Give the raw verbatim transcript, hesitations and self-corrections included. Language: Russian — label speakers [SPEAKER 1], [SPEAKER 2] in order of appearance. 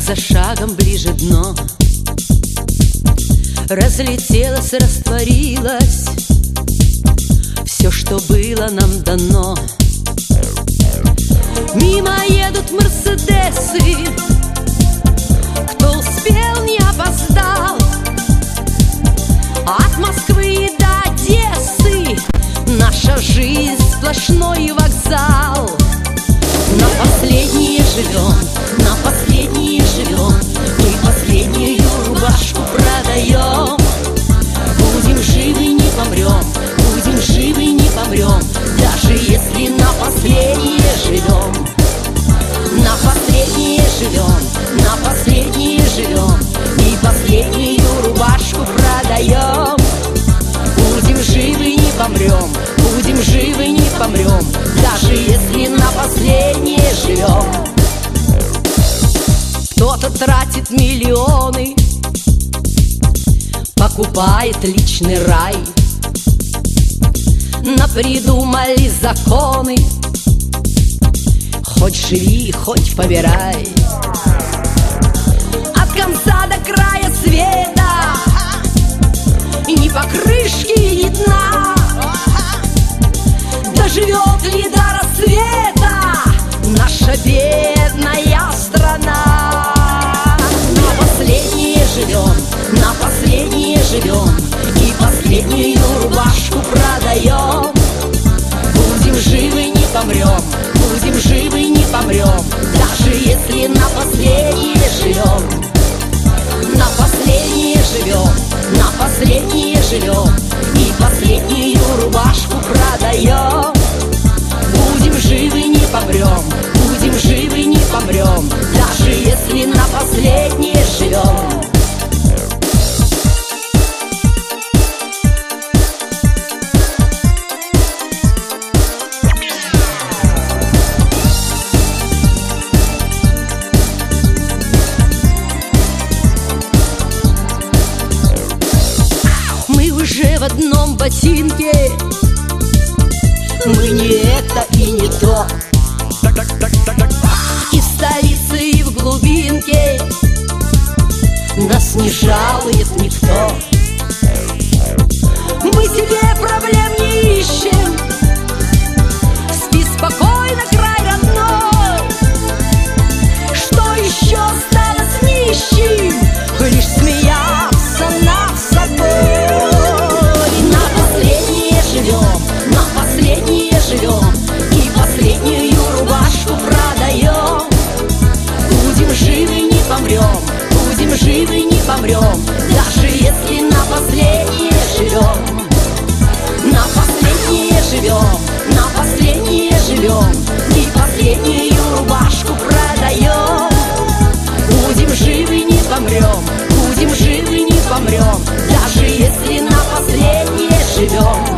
[SPEAKER 1] за шагом ближе дно. Разлетелось, растворилось все, что было нам дано. Мимо едут мерседесы, кто успел, не опоздал. От Москвы и до Одессы наша жизнь сплошной вокзал. На последние живем, на последние живем, мы последнюю рубашку продаем. Будем живы, не помрем, будем живы, не помрем, даже если на последние живем. На последние живем, на последние живем, и последнюю рубашку продаем. Будем живы, не помрем, будем живы, не помрем, даже если на последние живем. Кто-то тратит миллионы, покупает личный рай. Напридумали законы, хоть живи, хоть помирай. От конца до края света, и ни покрышки, ни дна. Доживет ли до рассвета наша бедная страна? На последние живем, на последние живем, и последнюю рубашку продаем. Будем живы, не помрем, будем живы, не помрем, даже если на последние живем. На последние живем, на последние живем, и последнюю рубашку продаем. Будем живы, не помрем, будем живы, не помрем, даже если на последние живем. В одном ботинке мы не это и не то. И в столице, и в глубинке нас не жалует никто. Мы себе проблем не ищем, спи спокойно, край родной. Что еще осталось нищим? Лишь смеяться над собой. На последние живем, и последнюю рубашку продаем. Будем живы, не помрем, будем живы, не помрем, даже если на последние живем. На последние живем, на последние живем, и последнюю рубашку продаем. Будем живы, не помрем, будем живы, не помрем, даже если на последние живем.